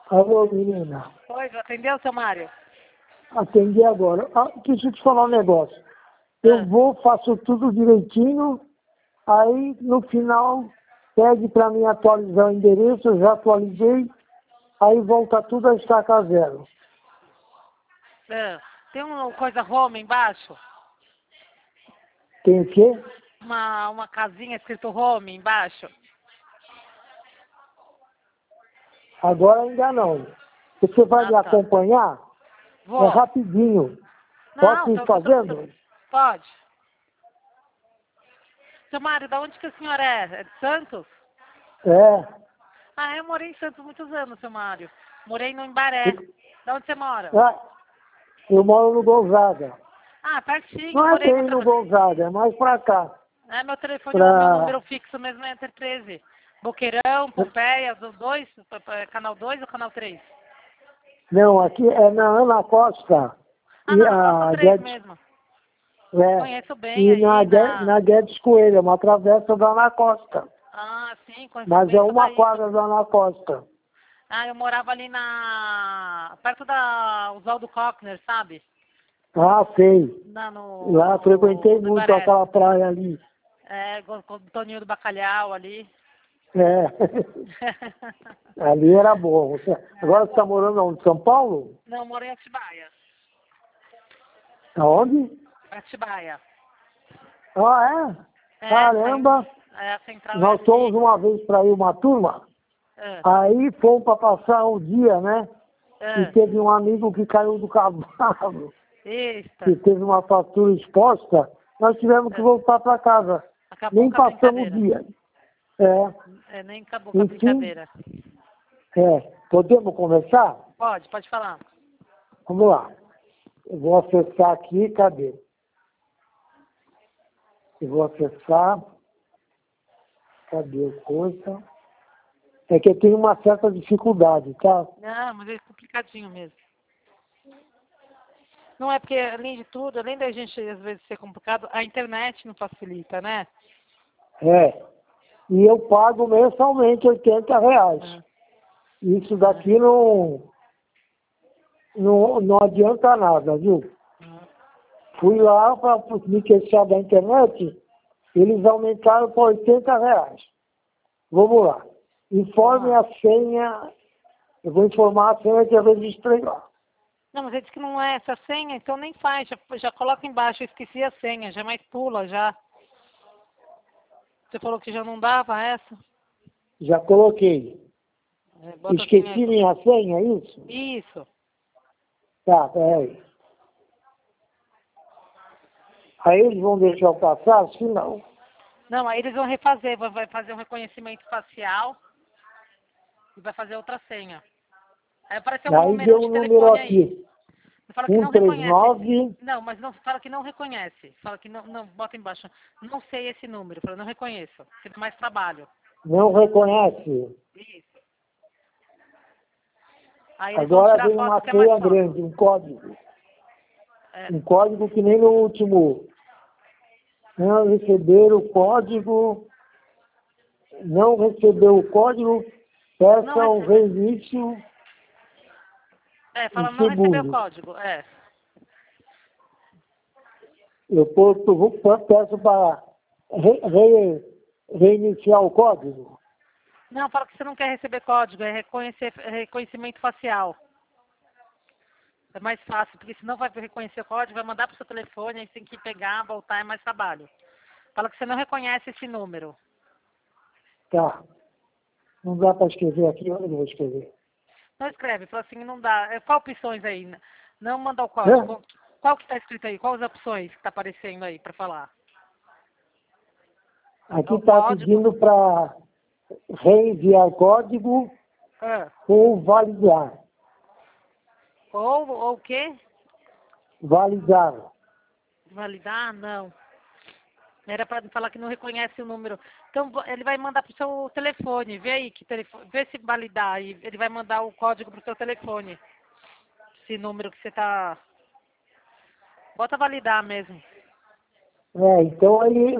Alô, menina. Oi, atendeu, seu Mário? Atendi agora. Deixa eu te falar um negócio. Eu vou, faço tudo direitinho, aí no final pede para mim atualizar o endereço, eu já atualizei, aí volta tudo a estaca zero. Tem uma coisa home embaixo? Tem o quê? Uma casinha escrito home embaixo? Agora ainda não. Você vai me Tá. acompanhar? Vou. É rapidinho. Posso ir fazendo? Pode. Seu Mário, da onde que a senhora é? É de Santos? É. Eu morei em Santos muitos anos, seu Mário. Morei no Embaré. Da onde você mora? Eu moro no Gonzaga. Pertinho. Não é Morei bem no Gonzaga, é mais pra cá. meu telefone, meu número fixo mesmo é Enter 13. Boqueirão, Pompeia, dos dois, canal 2 ou canal 3? Não, aqui é na Ana Costa. Não, na Costa 3 mesmo. Conheço bem E aí. na Guedes Coelho, é uma travessa da Ana Costa. Sim, conheço Mas bem. é uma quadra da Ana Costa. Eu morava ali perto da Oswaldo Cockner, sabe? Sei. No Lá frequentei muito Ibaré. aquela praia ali. Com o Toninho do Bacalhau ali. Ali era bom. Agora você está morando onde? São Paulo? Não, eu moro em Atibaia. Aonde? Atibaia. Caramba! A central Nós fomos uma vez para ir uma turma, aí fomos para passar o dia, né? E teve um amigo que caiu do cavalo, que teve uma fratura exposta, nós tivemos que voltar para casa. Nem passamos o dia. Nem acabou com a brincadeira. Podemos conversar? Pode falar. Vamos lá. Eu vou acessar aqui, cadê? Eu vou acessar. Cadê a coisa? É que eu tenho uma certa dificuldade, tá? Não, mas é complicadinho mesmo. Não é porque, além de tudo, além da gente às vezes ser complicado, a internet não facilita, né? E eu pago mensalmente R$80. Isso daqui não adianta nada, viu? Fui lá para me queixar da internet, eles aumentaram para R$80. Vamos lá. Informe a senha. Eu vou informar a senha que eu registrei lá. Não, mas ele disse que não é essa senha, então nem faz. Já coloca embaixo, eu esqueci a senha, já mais pula já. Você falou que já não dava essa? Já coloquei. Esqueci minha senha, é isso? Isso. Tá, peraí. Aí eles vão deixar eu passar? Se não. Não, aí eles vão refazer, vai fazer um reconhecimento facial e vai fazer outra senha. Aí apareceu um número de telefone aí. Fala que não reconhece. Não, mas não fala que não reconhece. Fala que não bota embaixo. Não sei esse número. Fala, não reconheço. Fica mais trabalho. Não reconhece? Isso. Aí agora vem uma ceia grande, um código. Um código que nem no último. Não receber o código. Não recebeu o código. Peça o reinício. Fala não recebeu o código. Eu peço para reiniciar o código. Não, fala que você não quer receber código, é reconhecimento facial. É mais fácil, porque senão vai reconhecer o código, vai mandar para o seu telefone, aí você tem que pegar, voltar, é mais trabalho. Fala que você não reconhece esse número. Tá. Não dá para escrever aqui, onde eu vou escrever? Não escreve, fala assim, não dá. Qual opções aí? Não mandar o código. Qual que está escrito aí? Quais as opções que está aparecendo aí para falar? Aqui está pedindo para reenviar código ou validar. Ou o quê? Validar. Validar? Não. Era para falar que não reconhece o número. Então, ele vai mandar para o seu telefone. Vê aí, vê se validar. E ele vai mandar o código para o seu telefone. Esse número que você está... Bota validar mesmo. Então ele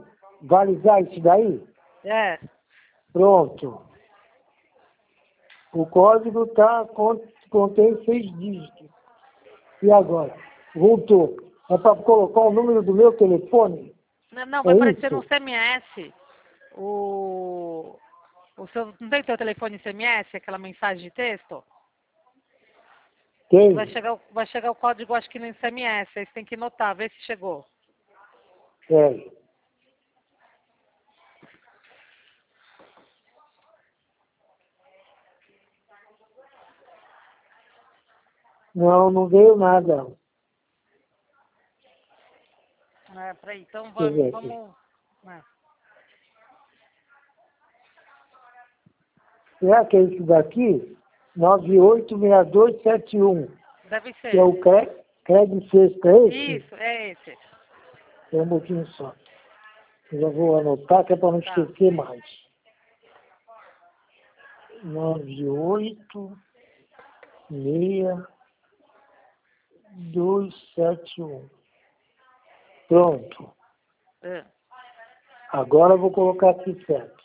validar isso daí? É. Pronto. O código contém 6 dígitos. E agora? Voltou. É para colocar o número do meu telefone? Não, vai aparecer no CMS. O seu, não tem teu telefone CMS, aquela mensagem de texto? Tem. Vai chegar o código, acho que no CMS. Aí você tem que notar, ver se chegou. É. Não veio nada. Peraí, então vamos... Será que é isso daqui? 986271. Deve ser. Que é o crédito sexta, é esse? Isso, é esse. Tem um pouquinho só. Eu já vou anotar que é para não esquecer mais. 986271. Pronto. Agora eu vou colocar aqui certo.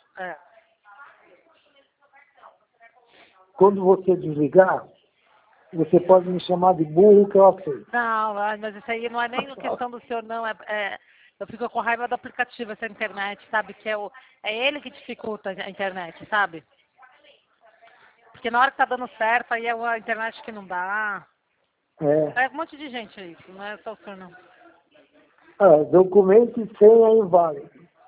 Quando você desligar, você pode me chamar de burro que eu aceito. Não, mas isso aí não é nem questão do senhor, não. Eu fico com raiva do aplicativo, essa internet, sabe? Que é ele que dificulta a internet, sabe? Porque na hora que tá dando certo, aí é a internet que não dá. É um monte de gente isso, não é só o senhor, não. Documento e senha inválido.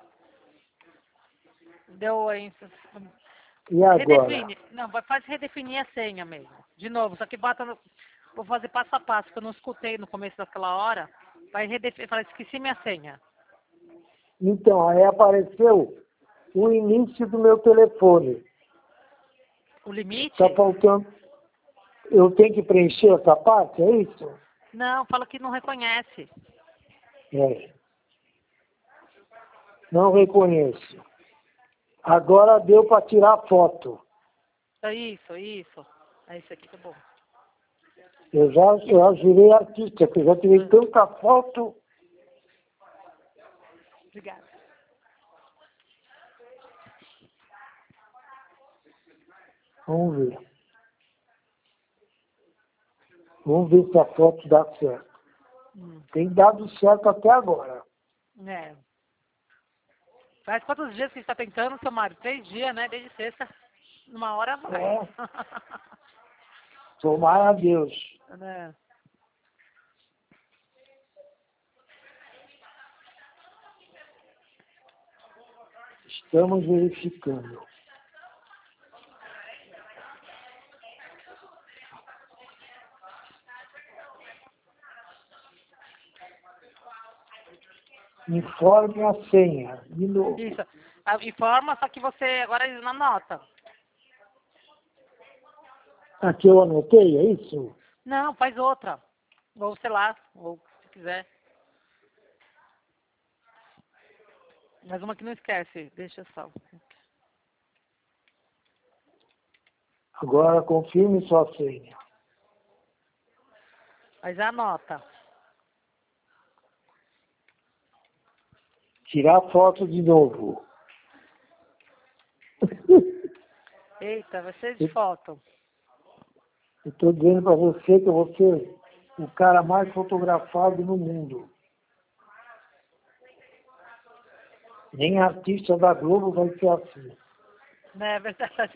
Deu aí. E agora? Redefine. Não, faz redefinir a senha mesmo. De novo, só que vou fazer passo a passo, que eu não escutei no começo daquela hora. Vai redefinir. Falei, esqueci minha senha. Então, aí apareceu o início do meu telefone. O limite? Tá faltando. Eu tenho que preencher essa parte, é isso? Não, fala que não reconhece. Não reconheço. Agora deu para tirar foto. Isso. É isso aqui, tá bom. Eu já virei artista, porque eu já tirei tanta foto. Obrigada. Vamos ver. Vamos ver se a foto dá certo. Tem dado certo até agora. Faz quantos dias que você está tentando, seu Mário? 3 dias, né? Desde sexta. Uma hora vai. Tomara a Deus. Estamos verificando. Informe a senha. De novo. Isso. Informa, só que você agora não anota. Aqui eu anotei, é isso? Não, faz outra. Ou sei lá, ou se quiser. Mas uma que não esquece, deixa só. Agora confirme sua senha. Mas anota. Tirar foto de novo. Eita, vai ser de foto. Eu estou dizendo para você que eu vou ser o cara mais fotografado no mundo. Nem artista da Globo vai ser assim. Não é verdade.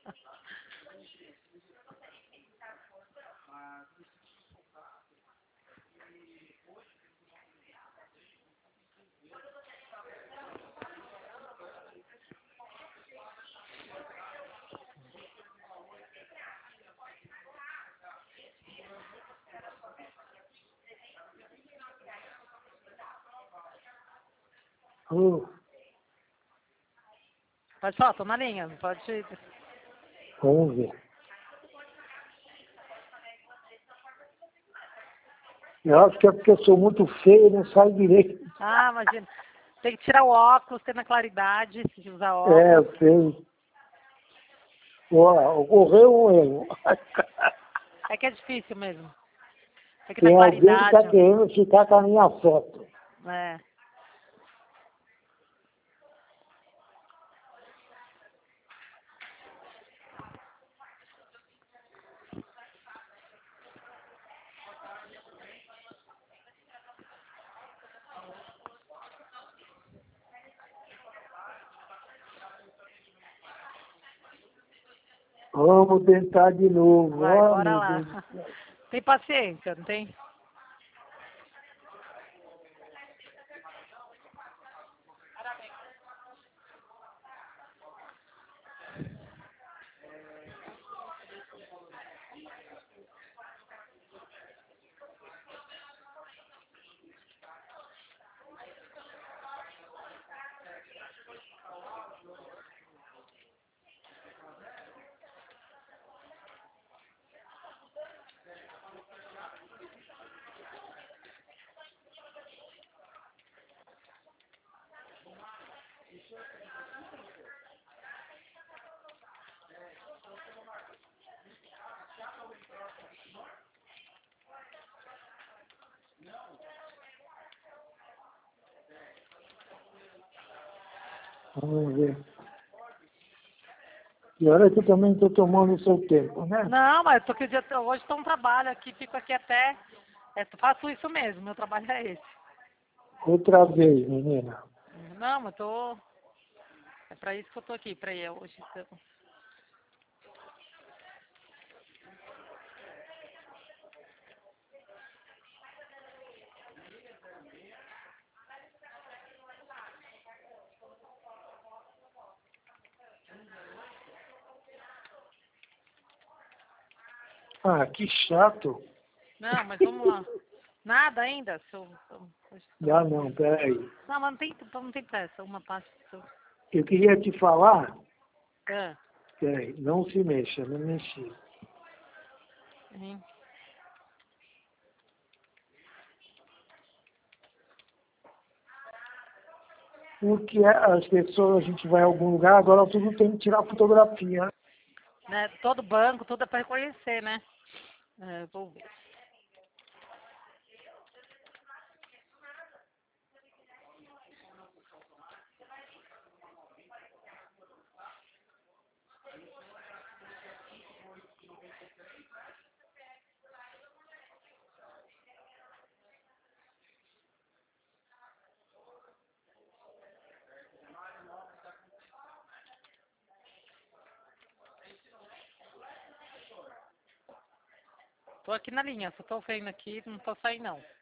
Pode falar, tô na linha, pode... Vamos ver. Eu acho que é porque eu sou muito feio e não sai direito. Imagina. Tem que tirar o óculos, ter na claridade, se usar óculos. Eu sei. Ocorreu um erro. É que é difícil mesmo. É que Tem na alguém que claridade... está querendo ficar com a minha foto. Vamos tentar de novo. Vai, bora lá. Tem paciência, não tem? Vamos ver. E olha que eu também estou tomando o seu tempo, né? Não, mas hoje estou no trabalho aqui, fico aqui até... faço isso mesmo, meu trabalho é esse. Outra vez, menina. Não, mas tô... É pra isso que eu tô aqui, pra ir hoje. Ah, que chato. Não, mas vamos lá. Nada ainda? Já não, peraí. Não, mas não tem pressa, uma parte. Eu queria te falar. É. Peraí, não se mexa, não mexi. Uhum. Porque as pessoas, a gente vai a algum lugar, agora tudo tem que tirar fotografia. Né? Todo banco, tudo é pra reconhecer, né? Vou ver. Tô aqui na linha, só tô vendo aqui, não tô saindo não.